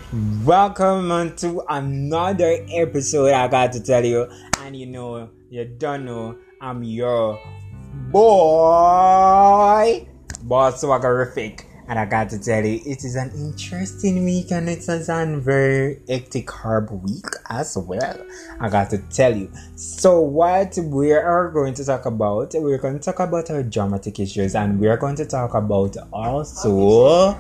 Welcome on to another episode. I got to tell you, and you don't know, I'm your boy, Boss Swaggerific. And I got to tell you, it is an interesting week and it's a very hectic, hard week as well. I got to tell you. So what we are going to talk about, we're going to talk about our dramatic issues, and we're going to talk about also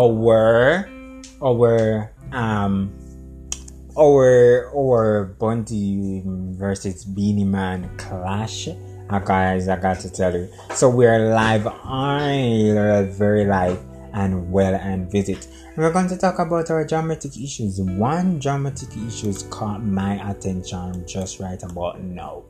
our Bunty versus Beanie Man clash. Guys, I got to tell you. So we're live on very live and well and visit. And we're going to talk about our dramatic issues. One dramatic issues caught my attention just right about now.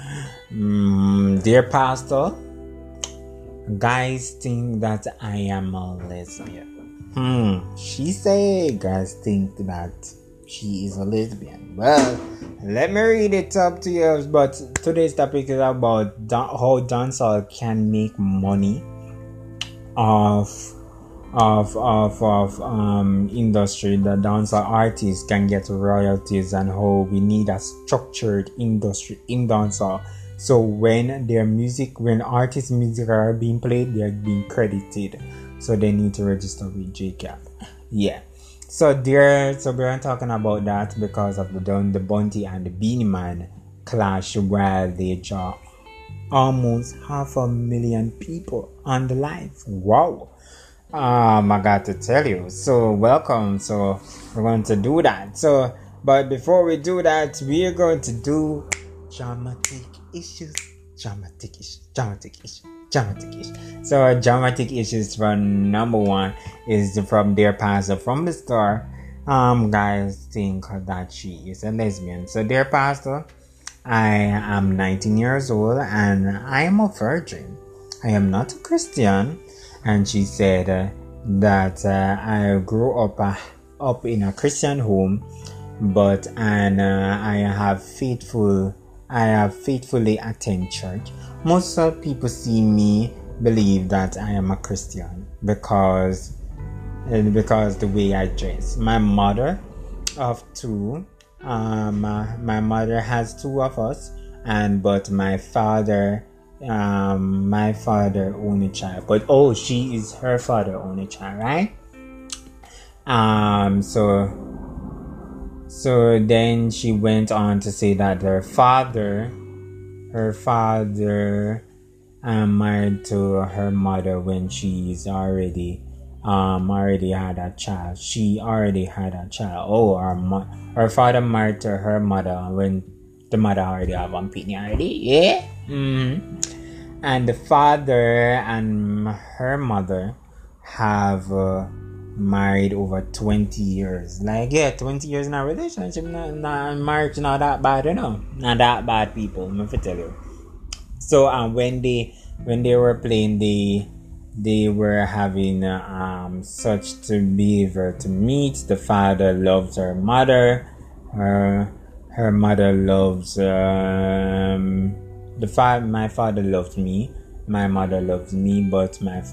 Dear pastor, guys think that I am a lesbian. She say guys think that she is a lesbian. Well, let me read it up to you. But today's topic is about how dancehall can make money off industry. The dancehall artists can get royalties, and how we need a structured industry in dancehall. So when artists' music are being played, they are being credited. So they need to register with JCAP. Yeah. So we're talking about that because of the Bunty and the Beanie Man clash, where they draw almost 500,000 people on the live. Wow. I got to tell you. So welcome. So we're going to do that. So, but before we do that, we are going to do dramatic issues. So our dramatic issues from number one is from Dear Pastor. From the start, guys think that she is a lesbian. So Dear Pastor, I am 19 years old and I am a virgin. I am not a Christian. And she said that I grew up in a Christian home, but I have faithfully attend church. Most people see me believe that I am a Christian because the way I dress. My mother of two, my mother has two of us, but my father only child. But she is her father only child, right? So then she went on to say that her father married to her mother when she's already had a child. She already had a child. Her father married to her mother when the mother already have one penny already. Yeah. And the father and her mother have married over 20 years. 20 years in a relationship, not marriage, not that bad, not that bad, people. I'm gonna tell you. So when they were playing, they were having such to behavior to meet. The father loves her mother. Her mother loves my father loves me. My mother loves me, but I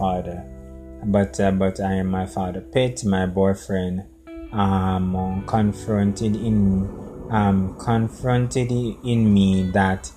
am my father pet. My boyfriend confronted in me that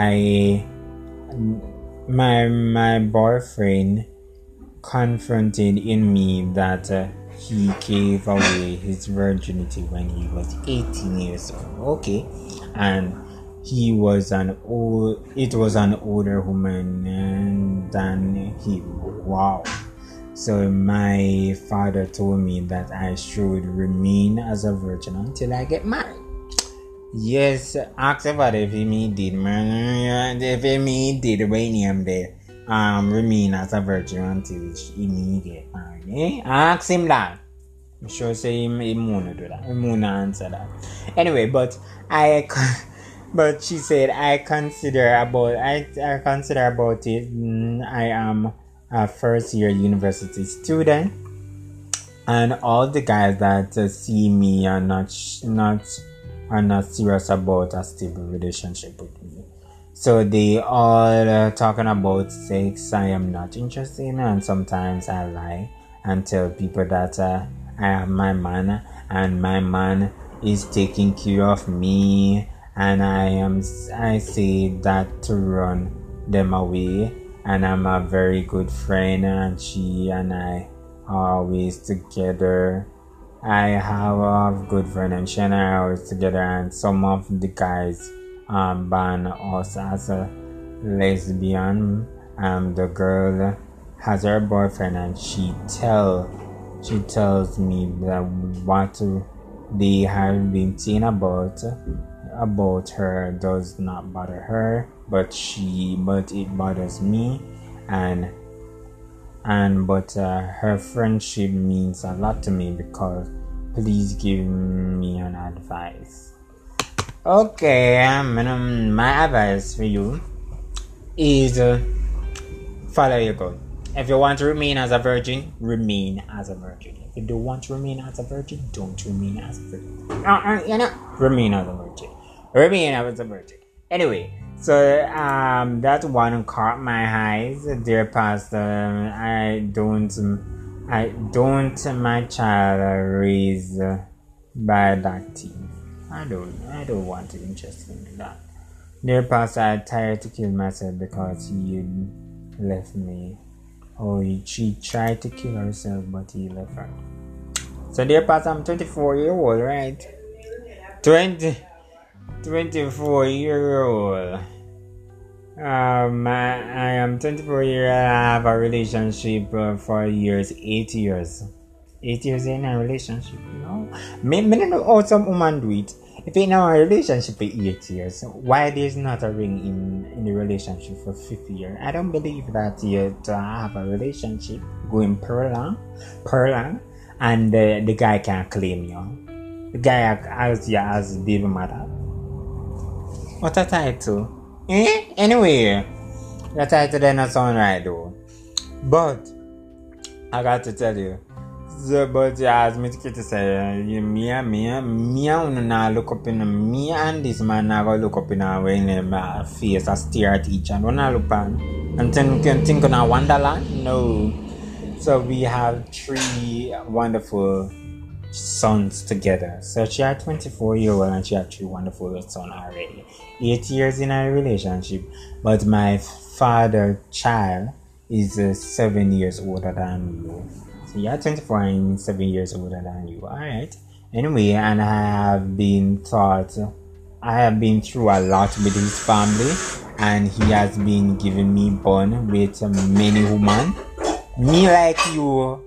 my boyfriend confronted in me that he gave away his virginity when he was 18 years old. Okay. And it was an older woman than him. Wow. So my father told me that I should remain as a virgin until I get married. Yes, ask about if he did, man. If he did when him there, remain as a virgin until he get married. Ask him that. I'm sure say him wanna do that. He wanna answer that. Anyway, but she said I consider about it. I am a first year university student, and all the guys that see me are not serious about a stable relationship with me. So they all talking about sex. I am not interested in, and sometimes I lie and tell people that I have my man, and my man is taking care of me, and I say that to run them away, and I'm a very good friend, and she and I are always together. I have a good friend, and she and I are always together, and some of the guys ban us as a lesbian. The girl has her boyfriend, and she tells me that what they have been saying about her does not bother her, but it bothers me, but her friendship means a lot to me, because please give me an advice. Okay, my advice for you is follow your God. If you want to remain as a virgin, remain as a virgin. If you don't want to remain as a virgin, don't remain as a virgin. Remain as a virgin. Remain as a virgin. Anyway, so that one caught my eyes, dear pastor. I don't my child raised by that team. I don't want to interest in that. Dear pastor, I tried to kill myself because he left me. She tried to kill herself, but he left her. So, dear pastor, I'm 24-year-old, right? 24-year-old. I am 24-year-old. I have a relationship for years, 8 years. 8 years in a relationship, you know. Me don't know how some woman do it. If you're in a relationship for 8 years, why there's not a ring in the relationship for 5th year? I don't believe that you to have a relationship going per long, and the guy can't claim you. The guy has you as baby mother. What a title? Anyway, the title does not sound right though. But I got to tell you. But as me to say, me not look up in me and this man never look up in our face and stare at each other. When I look on and think on a wonderland. No. So we have 3 wonderful sons together. So she had 24-year-old and she had 3 wonderful sons already. 8 years in a relationship, but my father child is 7 years older than you. So you're 24 and 7 years older than you. Alright. Anyway, and I have been through a lot with his family, and he has been giving me bun with many women. Me like you.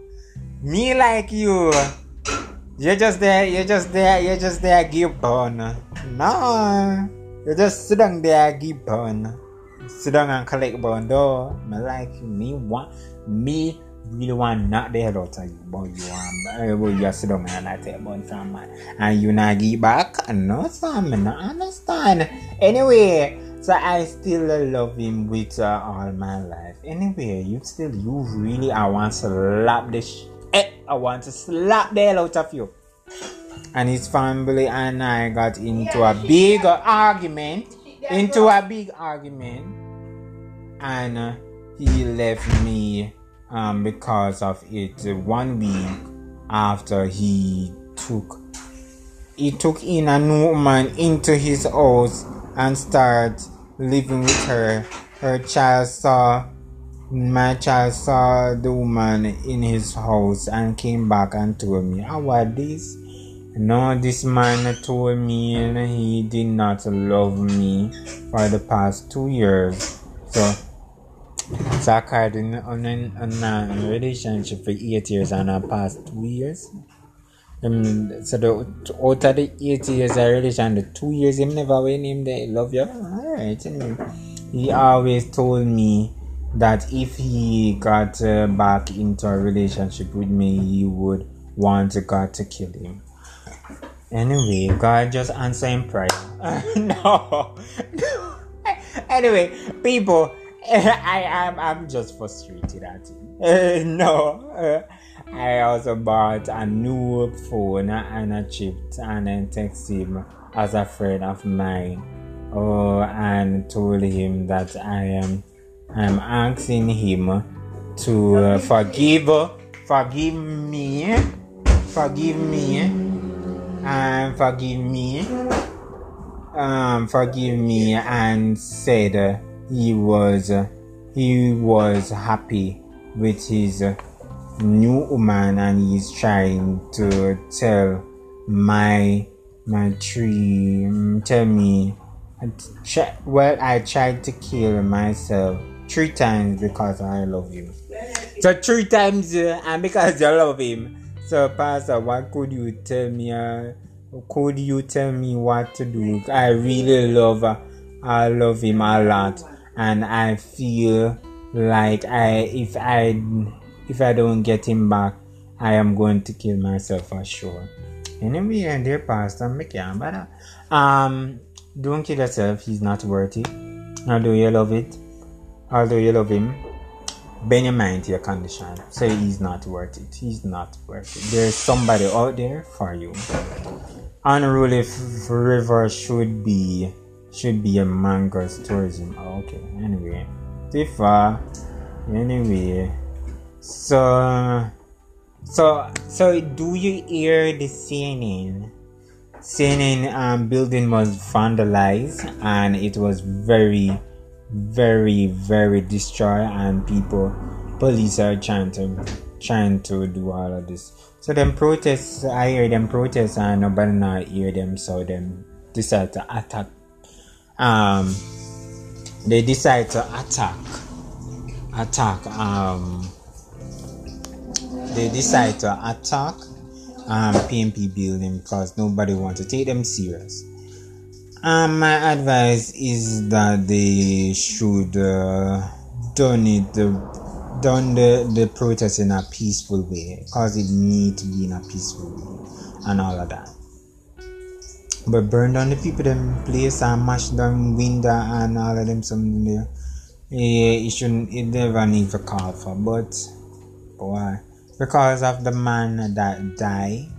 You're just there, give bun. No. You just sit down there, give bun. Sit down and collect bun though. Me like you. Me really want not the hell out of you, but you sit down and I take bun from man. And you not give back? No, sir, me not understand. Anyway, so I still love him with all my life. Anyway, you really, I want to slap the hell out of you. And his family and I got into a big argument. And he left me because of it. 1 week after he took in a new woman into his house and started living with her. My child saw the woman in his house and came back and told me, how was this? No, this man told me he did not love me for the past 2 years. So I carried on a relationship for 8 years and I passed 2 years. So out of the 8 years of relation, the 2 years him never win him they love you. Alright, anyway. He always told me that if he got back into a relationship with me, he would want God to kill him. Anyway, God just answer in prayer. No. Anyway, people, I'm just frustrated at it. I also bought a new phone and a chip and then text him as a friend of mine. And told him that I'm asking him to forgive me forgive me, and said he was happy with his new woman, and he's trying to tell tell me. I tried to kill myself 3 times because I love him. So 3 times and because you love him. So Pastor, what could you tell me? Could you tell me what to do? I really love him a lot, and I feel like if I don't get him back, I am going to kill myself for sure. Anyway, and dear Pastor, don't kill yourself. He's not worth it. Although you love him, bear in mind your condition. Say he's not worth it. He's not worth it. There's somebody out there for you. Unruly river should be a mango's tourism. Okay. Anyway, So do you hear the CNN? CNN building was vandalized, and it was very, very, very destroyed, and police are trying to do all of this. So them protests, I hear them protests, and nobody not hear them, so them decide to attack. They decide to attack. They decide to attack PMP building because nobody wants to take them serious. My advice is that they should done the protest in a peaceful way, because it needs to be in a peaceful way and all of that. But burn down the people them place and mash down window and all of them something there. It never need to call for, but why? Because of the man that died,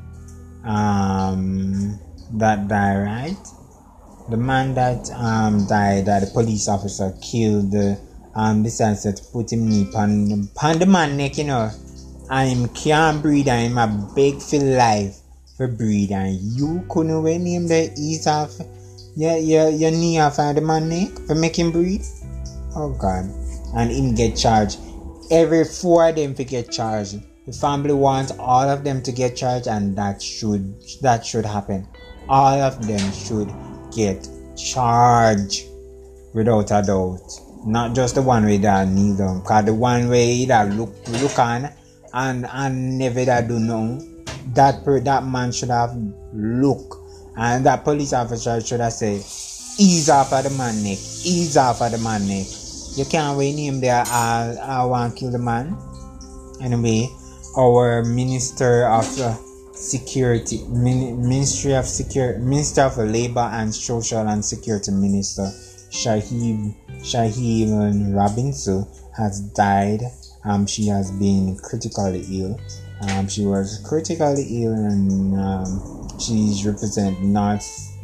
right? The man that died, that the police officer killed, decides to put him knee on the man neck, and him can't breathe, and him a beg for life for breathe, and you couldn't wait him the ease off your knee off the man neck for make him breathe. Oh God. And him get charged. Every 4 of them to get charged. The family wants all of them to get charged, and that should happen. All of them should get charged without a doubt. Not just the one way that need them. Because the one way that look on and never that do know, that man should have look, and that police officer should have said, ease off of the man neck, ease off of the man neck. You can't wait him there. I want to kill the man. Anyway, our Minister of Security, Minister of Labor and Social and Security Minister Shaheed Robinson has died. She has been critically ill. She was critically ill, and she's represent North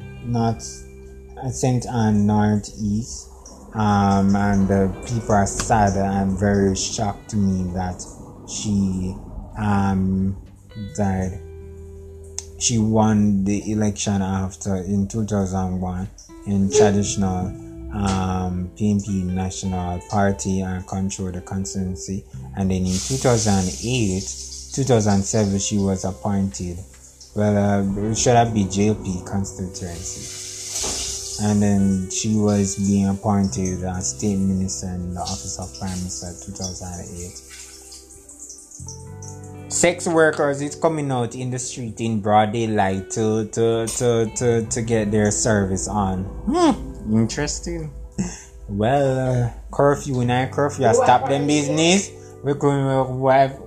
Cent and Northeast. And the people are sad and very shocked to me that she died. She won the election in 2001 in traditional PNP National Party and controlled the constituency. And then in 2007 she was appointed. It should have been JLP constituency. And then she was being appointed as state minister in the office of prime minister 2008. Sex workers is coming out in the street in broad daylight to get their service on. Interesting. Well, curfew, I stop them business. We're going to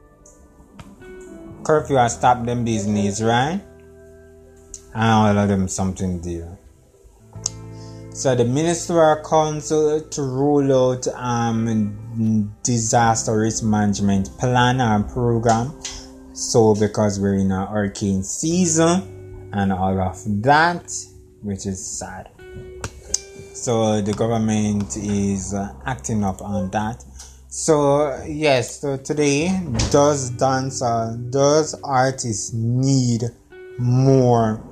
curfew, I stop them business, right? And all of them something there. So the Ministerial Council to roll out disaster risk management plan and program. So because we're in a hurricane season and all of that, which is sad. So the government is acting up on that. So yes, so today does artists need more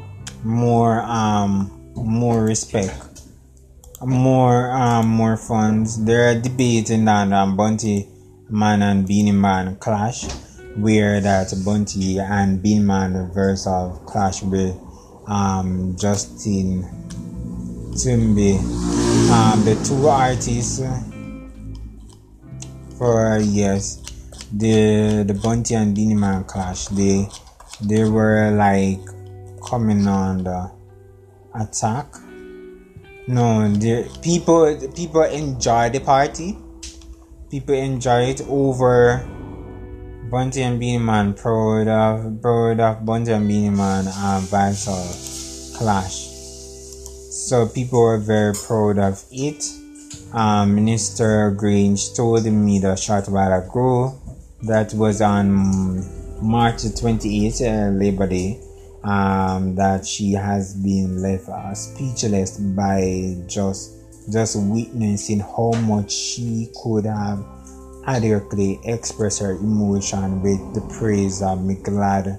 more respect, more funds? There are debating that Bunty Man and Beanie Man clash, where that Bunty and Beanie Man versus clash with Justin Timby, the two artists for yes, the Bunty and Beanie Man clash. They were like coming on the attack. No, the people enjoy the party. People enjoy it over Bunty and Beanie Man. Proud of Bunty and Beanie Man versus clash. So people were very proud of it. Minister Grange told me the short while ago that was on March 28th, Labor Day, that she has been left speechless by just witnessing how much she could have adequately expressed her emotion with the praise of McGlad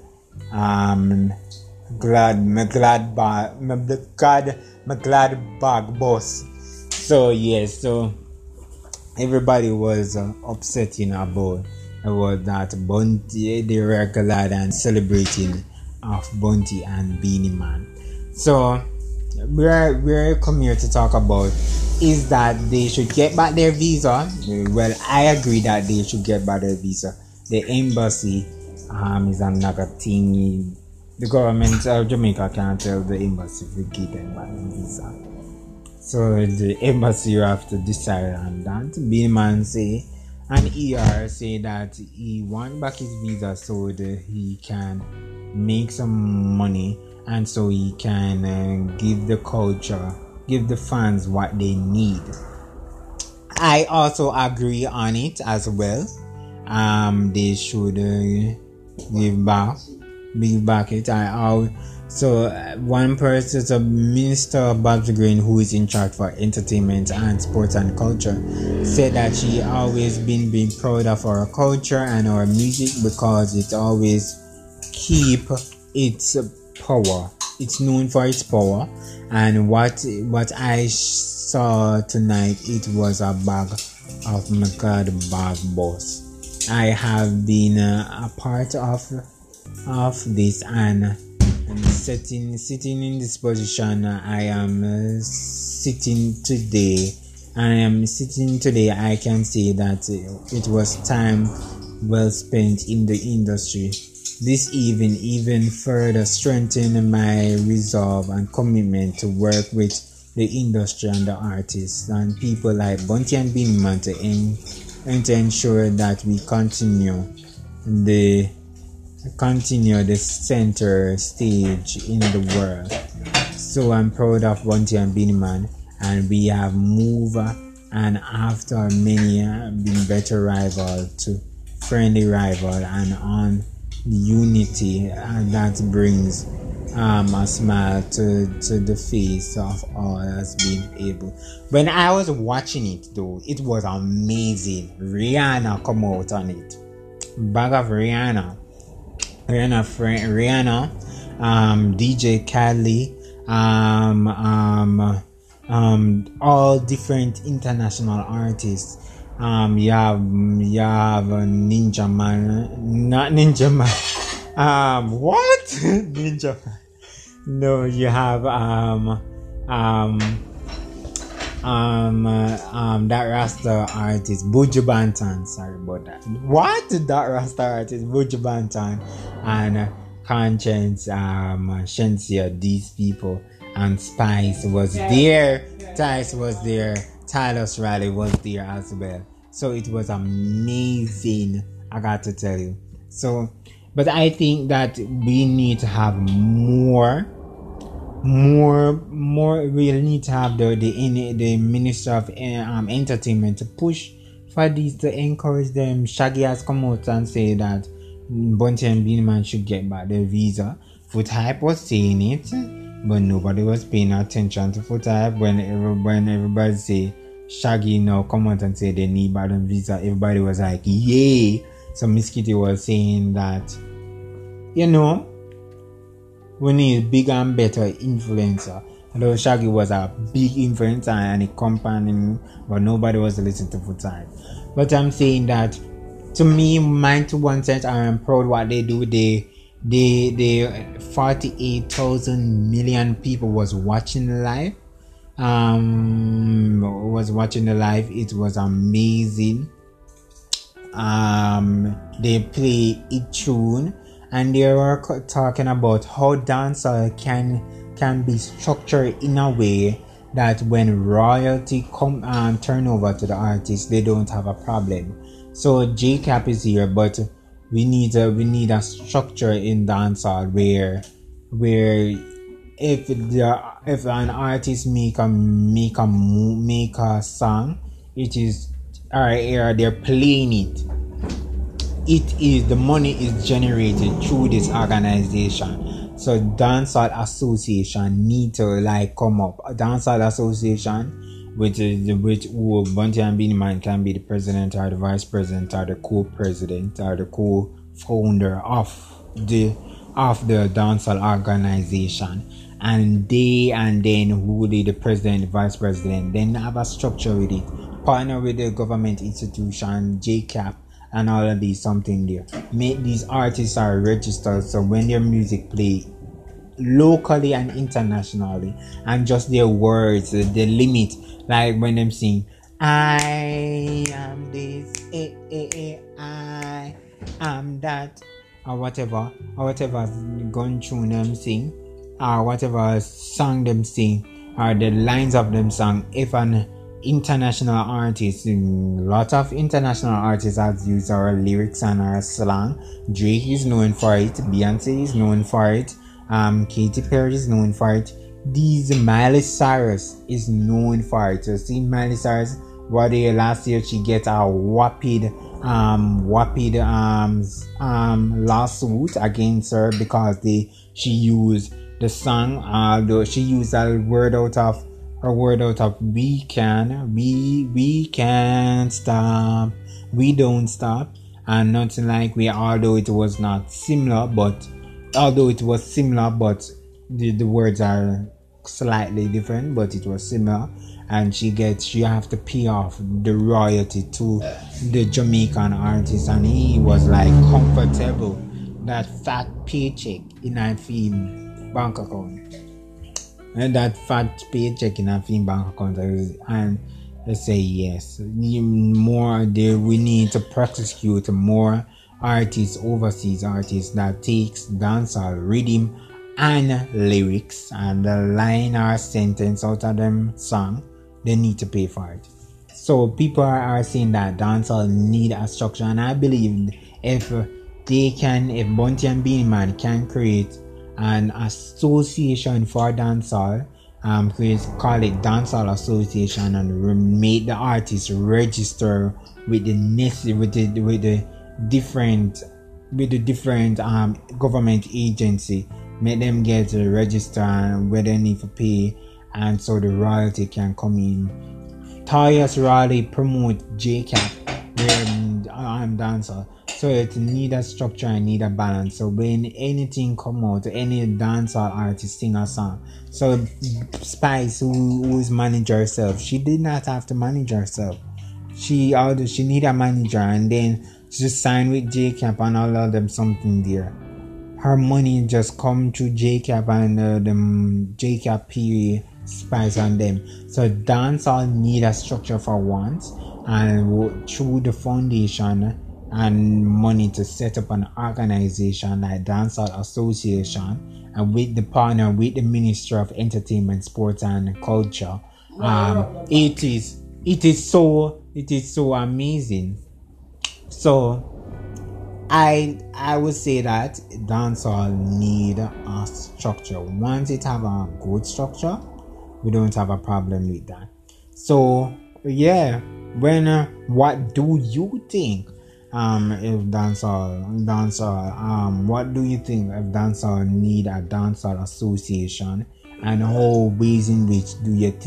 bag boss. So yes, so everybody was upsetting about that Bunty, the regular and celebrating of Bunty and Beanie Man. So we're come here to talk about is that they should get back their visa. Well, I agree that they should get back their visa. The embassy is another thing. The government of Jamaica can't tell the embassy to give them back their visa. So the embassy you have to decide on that. Beanie Man say and ER say that he want back his visa so that he can make some money and so he can give the culture, give the fans what they need. I also agree on it as well. They should give back it. So one person, the Minister Babs Green, who is in charge for entertainment and sports and culture, said that she always been proud of our culture and our music because it always keep its power. It's known for its power, and what I saw tonight, it was a bag of McGlad bag boss. I have been a part of this and sitting in this position. I am sitting today. I can say that it was time well spent in the industry. This even further strengthened my resolve and commitment to work with the industry and the artists and people like Bunty and Beanie Man to ensure that we continue the center stage in the world. So I'm proud of Bunty and Beanie Man, and we have moved and after many been better rival to friendly rival and on unity, and that brings a smile to the face of all that's been able. When I was watching it though, it was amazing. Rihanna come out on it. Bag of Rihanna, DJ Khaled, all different international artists. You have Ninja Man, not Ninja Man. What? Ninja Man. No, you have that Rasta artist Buju Banton. Sorry about that. What? That Rasta artist Buju Banton and Conscience, Shensia. These people and Spice was there. Tice was there. Tyler's Riley was there as well. So it was amazing, I got to tell you. So, but I think that we need to have more. We need to have the Minister of Entertainment to push for these, to encourage them. Shaggy has come out and say that Bunty and Beanie Man should get back their visa. Foot Hype was saying it, but nobody was paying attention to Foot Hype when everybody say Shaggy now come out and say they need Badon visa, everybody was like, yay. So Miss Kitty was saying that, you know, we need bigger and better influencer. Although Shaggy was a big influencer and a company, but nobody was listening to Footside. But I'm saying that, to me, mine to one sense, I am proud what they do. They 48,000 million people was watching the live. It was amazing. They play a tune, and they were talking about how dancer can be structured in a way that when royalty turn over to the artist, they don't have a problem. So JCap is here, but we need a structure in dancehall where if an artist make a song, it is they're playing it. It is the money is generated through this organization. So Dancehall Association need to come up. A Dancehall Association, which Bunty and Beenie Man can be the president or the vice president or the co-president or the co-founder of the Dancehall organization, and then who be the president, the vice president, then have a structure with it. Partner with the government institution, JCAP, and all of these something there. Make these artists are registered, so when their music play locally and internationally, and just their words, the limit, like when them sing, I am this, I am that, or whatever gun tune them sing, or whatever song them sing, or the lines of them song. If an international artist, lot of international artists have used our lyrics and our slang. Drake is known for it, Beyonce is known for it, Katy Perry is known for it. Miley Cyrus is known for it. You see Miley Cyrus, last year she get a whopping lawsuit against her because she used the song, she used a word out of we can't stop, we don't stop, and nothing like we, although it was similar, but the words are slightly different, but it was similar, and she have to pay off the royalty to the Jamaican artist, and he was comfortable that fat paycheck in a film bank account. And that fat paycheck in a film bank account, and they say yes. We need to prosecute more artists, overseas artists that takes dancehall rhythm and lyrics and the line or sentence out of them song. They need to pay for it. So people are saying that dancehall need a structure, and I believe if Bunty and Beenie Man can create an association for dancehall, call it Dancehall Association, and make the artists register with the different government agency, make them get register and where they need to pay, and so the royalty can come in. Tyus Riley promote JCAP where I'm dancehall. So it need a structure and need a balance. So when anything come out, any dancehall artist sing a song. So Spice, who's manage herself, she did not have to manage herself. She need a manager, and then she signed with JCAP and all of them something there. Her money just come to JCAP and them JCAP PA, Spice and them. So dancehall need a structure for once, and through the foundation and money to set up an organization like Dancehall Association, and with the partner with the Ministry of Entertainment, Sports and Culture. It is so amazing. So I would say that dancehall need a structure. Once it have a good structure, we don't have a problem with that. So yeah, what do you think? If dancehall, what do you think if dancehall need a dancehall association, and how ways in which do you think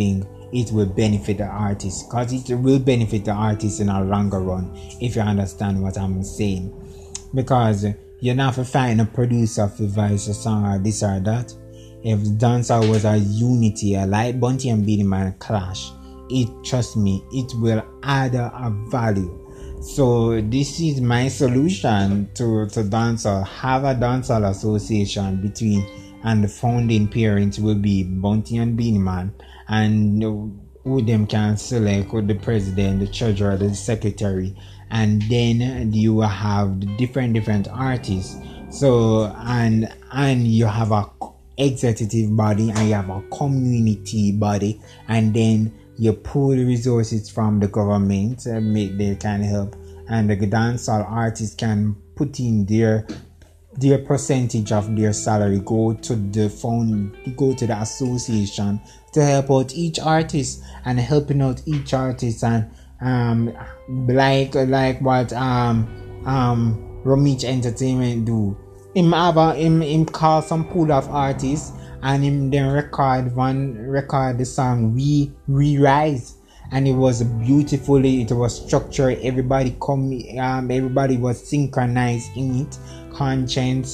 it will benefit the artist, because it will benefit the artist in a longer run, if you understand what I'm saying. Because you're not to find a producer for voice a song or this or that. If dancehall was a unity, a like Bunty and Beenie Man clash, trust me, it will add a value. So this is my solution to dancehall. Have a dancehall association between, and the founding parents will be Bunty and Beenie Man, and who them can select the president, the treasurer, the secretary, and then you will have the different artists. So and you have a executive body, and you have a community body, and then you pull resources from the government, they can help, and the dancehall artists can put in their percentage of their salary, go to the association to help out each artist, and helping out each artist, and like what Romich Entertainment do. Him call some pool of artists, and him then record the song We Rise, and it was beautifully, it was structured, everybody was synchronized in it. Conscience,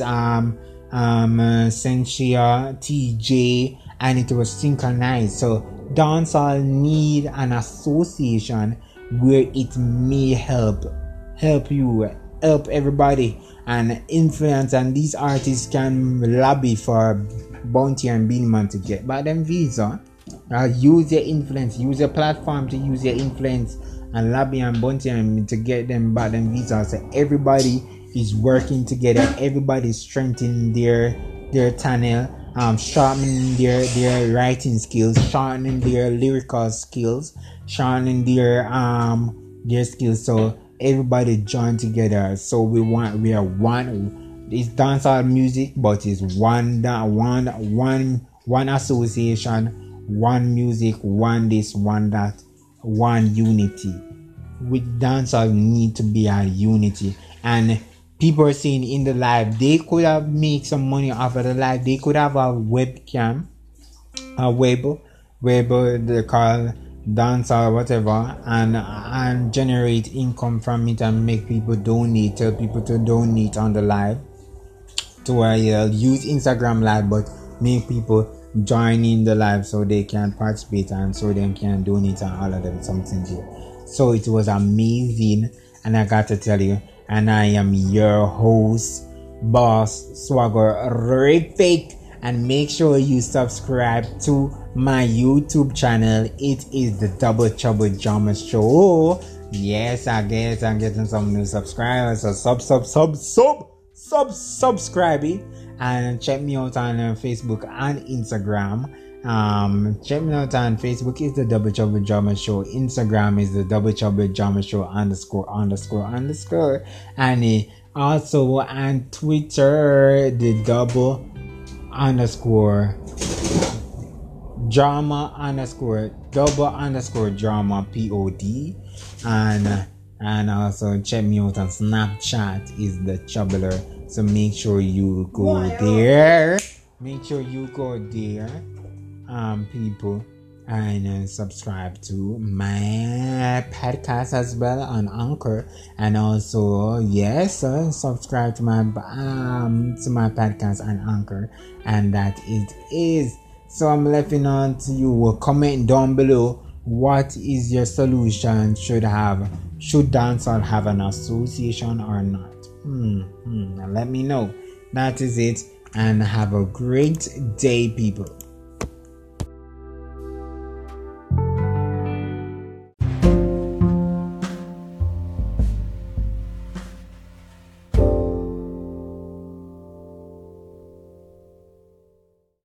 Sensia, TJ, and it was synchronized. So dancehall need an association where it may help everybody and influence, and these artists can lobby for Bounty and Beenie Man to get back them visa. Use your influence, use your platform to use your influence and lobby and Bounty and to get them back them visa. So everybody is working together, everybody is strengthening their channel, sharpening their writing skills, sharpening their lyrical skills, sharpening their skills. So everybody join together. So we are one. It's dancehall music, but it's one association, one music, one this, one that, one unity. With dancehall need to be a unity. And people are saying in the live, they could have made some money off of the live. They could have a webcam, a Weibo they call dancehall, whatever, and generate income from it, and make people donate, tell people to donate on the live, to use Instagram live, but make people join in the live so they can participate, and so they can donate, and all of them something there. So it was amazing, and I got to tell you, and I am your host, Boss Swagger Rick Fake, and make sure you subscribe to my YouTube channel. It is the Double Trouble Drama Show. Yes, I guess I'm getting some new subscribers, so subscribe it, and check me out on Facebook and Instagram. Check me out on Facebook is the Double Trouble Drama Show. Instagram is the Double Trouble Drama Show ____, and also on Twitter the double _ drama _drama POD, and also check me out on Snapchat is the Troubler. So make sure you go there. People, and subscribe to my podcast as well on Anchor, and also subscribe to my podcast on Anchor, and that it is. So I'm leaving on to you. Comment down below, what is your solution? Should dancehall have an association or not? Let me know. That is it, and have a great day, people.